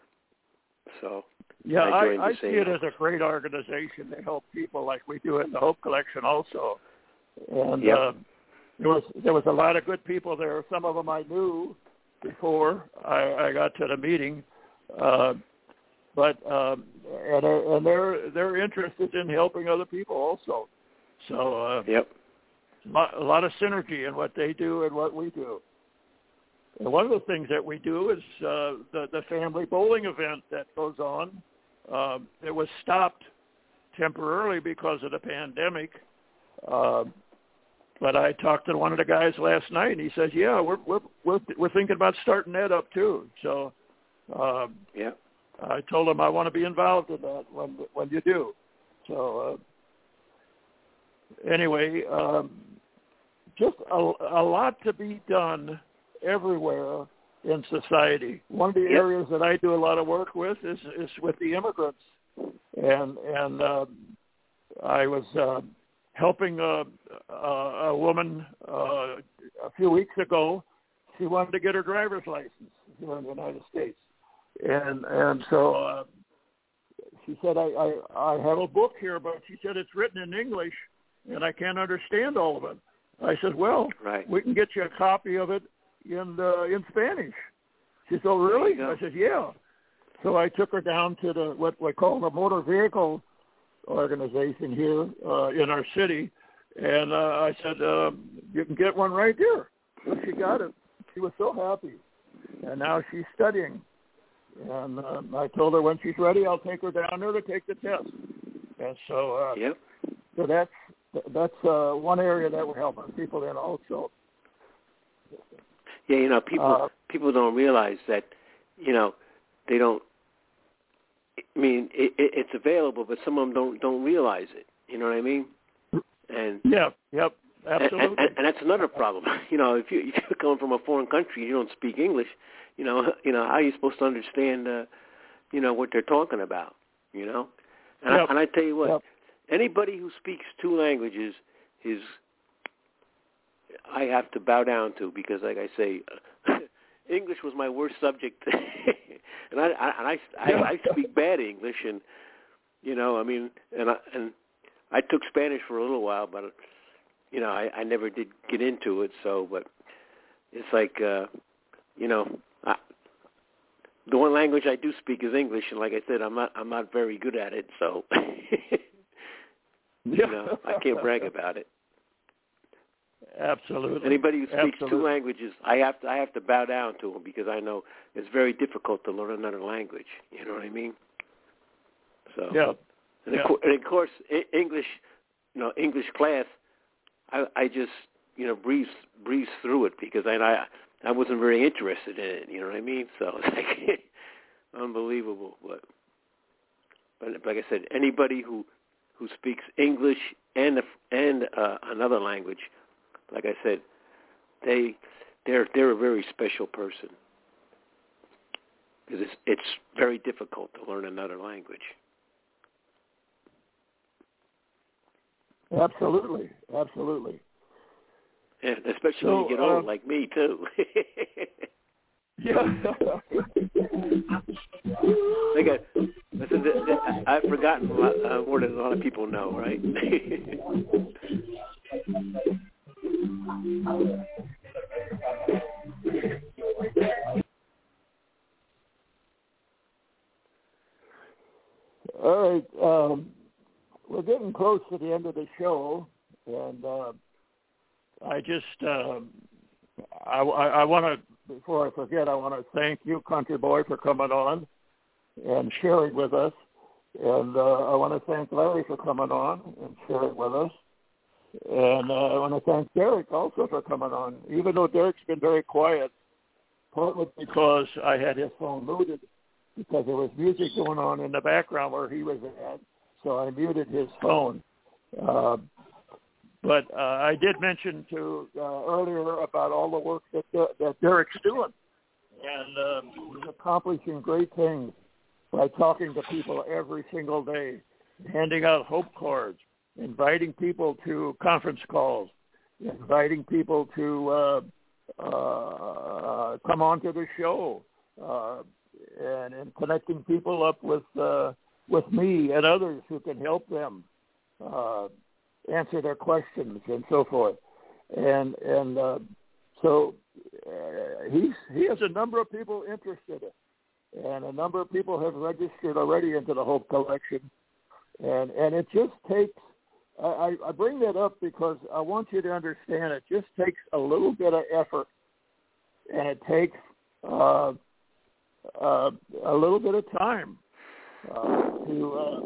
So yeah, I, joined I, I the see same it as a great organization to help people like we do in the Hope Collection also. And yep. uh, there was there was a lot of good people there. Some of them I knew before I, I got to the meeting, uh, but um, and and they're they're interested in helping other people also. So uh, yep, a lot of synergy in what they do and what we do. And one of the things that we do is uh, the the family bowling event that goes on. Uh, it was stopped temporarily because of the pandemic. Uh, but I talked to one of the guys last night, and he says, "Yeah, we're we're we're, we're thinking about starting that up too." So, um, yeah, I told him I want to be involved in that when when you do. So, uh, anyway, um, just a, a lot to be done everywhere in society. One of the yep. areas that I do a lot of work with is is with the immigrants, and and uh, I was. Uh, helping a, a, a woman uh, a few weeks ago. She wanted to get her driver's license here in the United States. And and so uh, she said, I, I, I have a book here, but she said it's written in English, and I can't understand all of it. I said, well, right. we can get you a copy of it in uh, in Spanish. She said, oh, really? I said, yeah. So I took her down to the what we call the motor vehicle organization here uh, in our city, and uh, I said, uh, you can get one right there. So she got it. She was so happy, and now she's studying And uh, I told her when she's ready, I'll take her down there to take the test. And so, uh, yep. so that's that's uh, one area that we're helping people in also. Yeah, you know, people uh, people don't realize that, you know, they don't. I mean, it, it, it's available, but some of them don't don't realize it. You know what I mean? And yeah, yep, absolutely. And, and, and that's another problem. You know, if you if you're coming from a foreign country, you don't speak English. You know, you know, how are you supposed to understand, uh, you know, what they're talking about? You know, and, yep. I, and I tell you what, yep. anybody who speaks two languages is, I have to bow down to, because, like I say, English was my worst subject, and I, I and I, I, I speak bad English, and you know, I mean, and I, and I took Spanish for a little while, but you know, I, I never did get into it. So, but it's like, uh, you know. I, the one language I do speak is English, and like I said, I'm not I'm not very good at it, so you know, I can't brag about it. Absolutely. Anybody who speaks Absolutely. two languages, I have to I have to bow down to them, because I know it's very difficult to learn another language. You know what I mean? So yeah. And, yeah. Of, co- and of course, English, you know, English class, I, I just you know breeze breeze through it, because I. I I wasn't very interested in it, you know what I mean? So it's like unbelievable. But, but like I said, anybody who who speaks English and and uh, another language, like I said, they they're they're a very special person, because it's it's very difficult to learn another language. Absolutely, absolutely. Yeah, especially so, when you get old, uh, like me, too. yeah. Like I, listen, I've forgotten a lot, uh, more than a lot of people know, right? All right. Um, we're getting close to the end of the show, and uh, I just, uh, I, I, I want to, before I forget, I want to thank you, Country Boy, for coming on and sharing with us. And uh, I want to thank Larry for coming on and sharing with us. And uh, I want to thank Derek also for coming on, even though Derek's been very quiet, partly because I had his phone muted, because there was music going on in the background where he was at, so I muted his phone. Uh, But uh, I did mention to uh, earlier about all the work that uh, that Derek's doing, and uh, he's accomplishing great things by talking to people every single day, handing out hope cards, inviting people to conference calls, inviting people to uh, uh, come on to the show, uh, and, and connecting people up with uh, with me and others who can help them Uh, answer their questions and so forth, and and uh, so uh, he's he has a number of people interested in, and a number of people have registered already into the Hope Collection, and and it just takes. I, I bring that up because I want you to understand it just takes a little bit of effort, and it takes uh, uh, a little bit of time uh, to uh,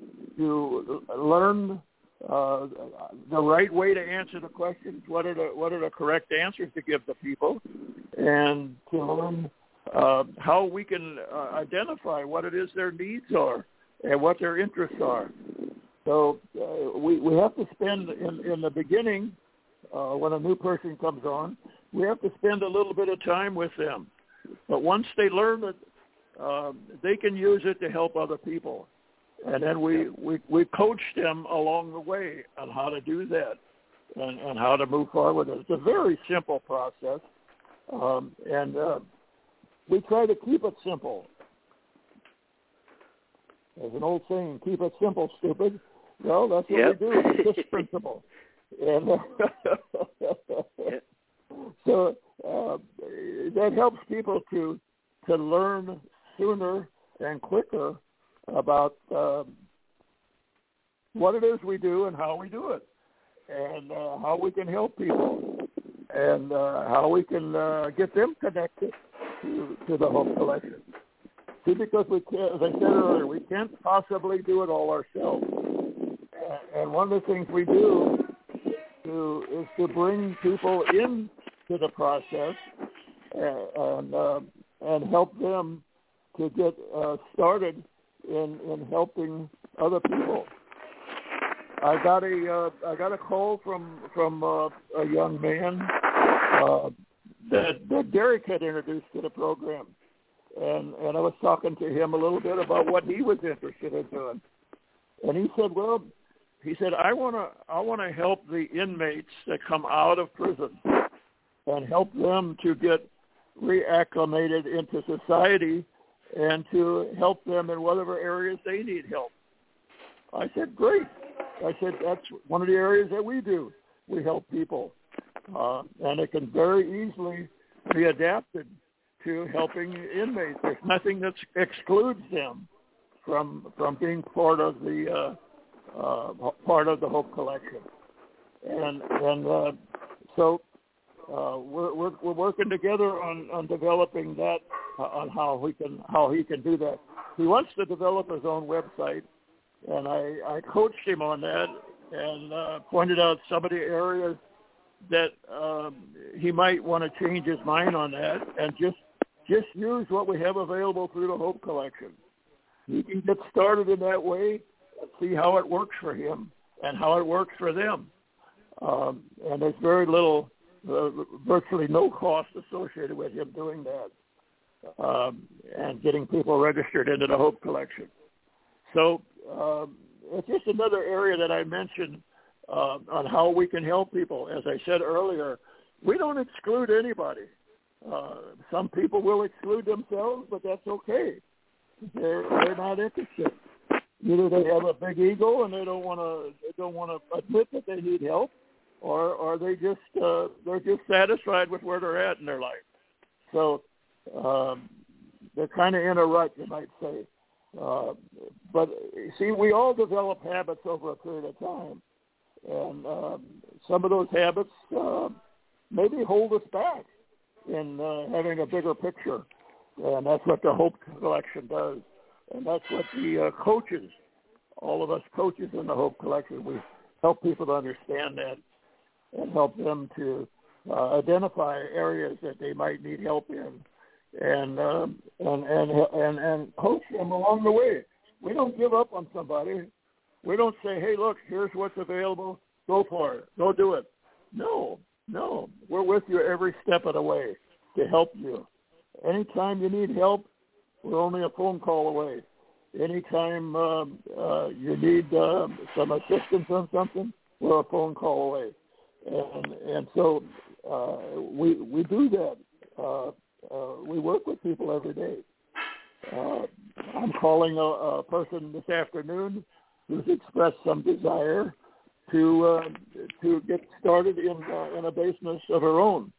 to learn Uh, the right way to answer the questions, what are the what are the correct answers to give the people, and to learn uh, how we can uh, identify what it is their needs are and what their interests are. So uh, we, we have to spend, in, in the beginning, uh, when a new person comes on, we have to spend a little bit of time with them. But once they learn it, uh, they can use it to help other people. And then we, we, we coach them along the way on how to do that and, and how to move forward. It's a very simple process, um, and uh, we try to keep it simple. There's an old saying, keep it simple, stupid. Well, that's what yep. we do. It's this principle. And yep. So uh, that helps people to to learn sooner and quicker about uh, what it is we do and how we do it, and uh, how we can help people, and uh, how we can uh, get them connected to, to the Hope Collection. See, because we can't, as I said earlier, we can't possibly do it all ourselves. And one of the things we do to, is to bring people into the process and uh, and help them to get uh, started in in helping other people. I got a uh, I got a call from from uh, a young man uh, that, that Derek had introduced to the program, and and I was talking to him a little bit about what he was interested in doing, and he said, well, he said I want to I want to help the inmates that come out of prison and help them to get reacclimated into society and to help them in whatever areas they need help. I said, great. I said, that's one of the areas that we do. We help people. Uh, and it can very easily be adapted to helping inmates. There's nothing that excludes them from from being part of the uh, uh, part of the Hope Collection. And and uh, so uh, we're, we're we're working together on, on developing that, uh, on how we can how he can do that. He wants to develop his own website. And I, I coached him on that and uh, pointed out some of the areas that um, he might want to change his mind on that and just just use what we have available through the Hope Collection. He can get started in that way and see how it works for him and how it works for them. Um, and there's very little, uh, virtually no cost associated with him doing that um, and getting people registered into the Hope Collection. So um, it's just another area that I mentioned uh, on how we can help people. As I said earlier, we don't exclude anybody. Uh, some people will exclude themselves, but that's okay. They're they're not interested. Either they have a big ego and they don't want to they don't want to admit that they need help, or or they just uh, they're just satisfied with where they're at in their life. So um, they're kind of in a rut, you might say. Uh, but see, we all develop habits over a period of time, and uh, some of those habits uh, maybe hold us back in uh, having a bigger picture, and that's what the Hope Collection does, and that's what the uh, coaches, all of us coaches in the Hope Collection, we help people to understand that and help them to uh, identify areas that they might need help in. And, um, and and and and coach them along the way. We don't give up on somebody. We don't say, "Hey, look, here's what's available. Go for it. Go do it." No, no. We're with you every step of the way to help you. Anytime you need help, we're only a phone call away. Anytime um, uh, you need uh, some assistance on something, we're a phone call away. And and so uh, we we do that. Uh, Uh, we work with people every day. Uh, I'm calling a, a person this afternoon who's expressed some desire to uh, to get started in uh, in a business of her own.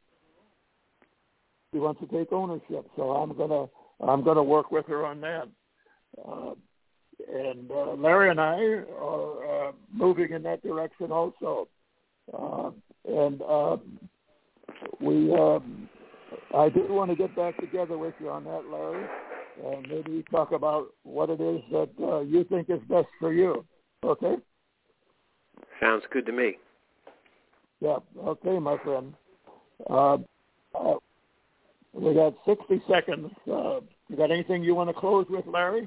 She wants to take ownership, so I'm gonna I'm gonna work with her on that. Uh, and uh, Larry and I are uh, moving in that direction also. Uh, and uh, we. Um, I do want to get back together with you on that, Larry, and maybe talk about what it is that uh, you think is best for you. Okay? Sounds good to me. Yeah. Okay, my friend. Uh, uh, we got sixty seconds. Uh, you got anything you want to close with, Larry?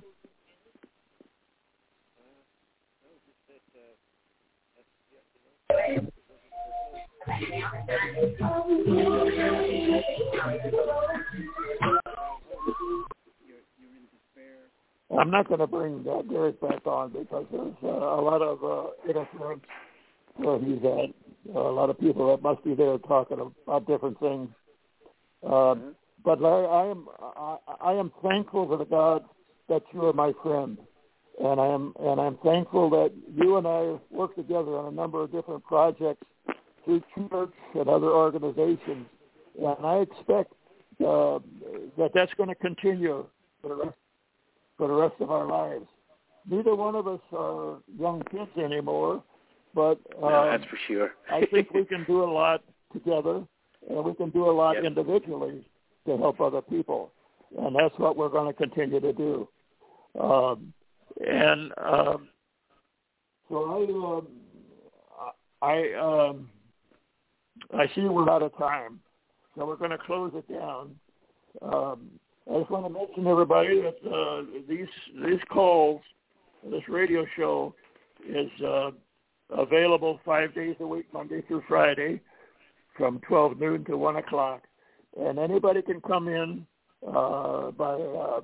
I'm not going to bring uh, Derek back on because there's uh, a lot of uh, interference where he's at. Uh, a lot of people that must be there talking about different things. Uh, mm-hmm. But Larry, I am I, I am thankful to the God that you are my friend, and I am and I'm thankful that you and I work together on a number of different projects through church and other organizations, and I expect uh, that that's going to continue for the rest for the rest of our lives. Neither one of us are young kids anymore, but um, no, that's for sure. I think we can do a lot together, and we can do a lot yep. individually to help other people. and that's what we're going to continue to do. Um, and um, so I, uh, I, um, I see we're out of time, so we're going to close it down. Um, I just want to mention everybody that uh, these these calls, this radio show, is uh, available five days a week, Monday through Friday, from twelve noon to one o'clock, and anybody can come in uh, by uh,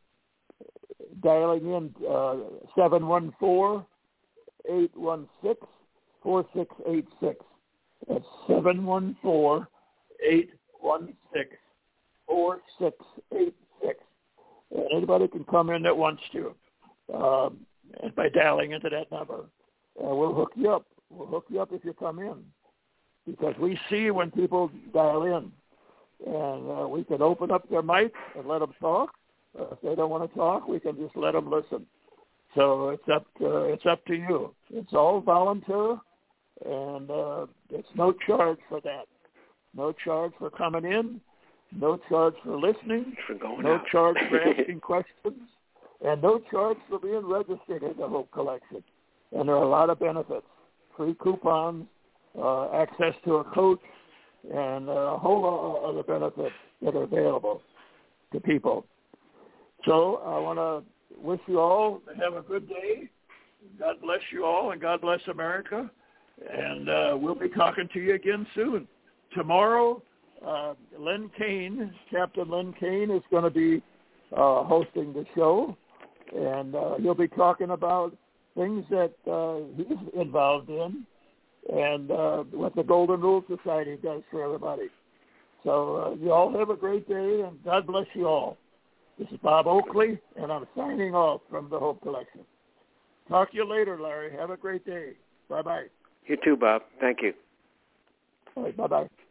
dialing in uh, seven one four, eight one six, four six eight six. That's seven one four, eight one six, four six eight six. And anybody can come in that wants to um, and by dialing into that number. And we'll hook you up. We'll hook you up if you come in, because we see when people dial in. And uh, we can open up their mic and let them talk. Uh, if they don't want to talk, we can just let them listen. So it's up to, it's up to you. It's all volunteer, and uh, it's no charge for that. No charge for coming in. No charge for listening. For going no out. charge for asking questions. And no charge for being registered in the Hope Collection. And there are a lot of benefits. Free coupons, uh, access to a coach, and a whole lot of other benefits that are available to people. So I want to wish you all to have a good day. God bless you all, and God bless America. And uh, we'll be talking to you again soon. Tomorrow, uh, Len Kane, Captain Len Kane, is going to be uh, hosting the show, and uh, he'll be talking about things that uh, he's involved in and uh, what the Golden Rule Society does for everybody. So uh, you all have a great day, and God bless you all. This is Bob Oakley, and I'm signing off from the Hope Collection. Talk to you later, Larry. Have a great day. Bye-bye. You too, Bob. Thank you. All right, bye-bye.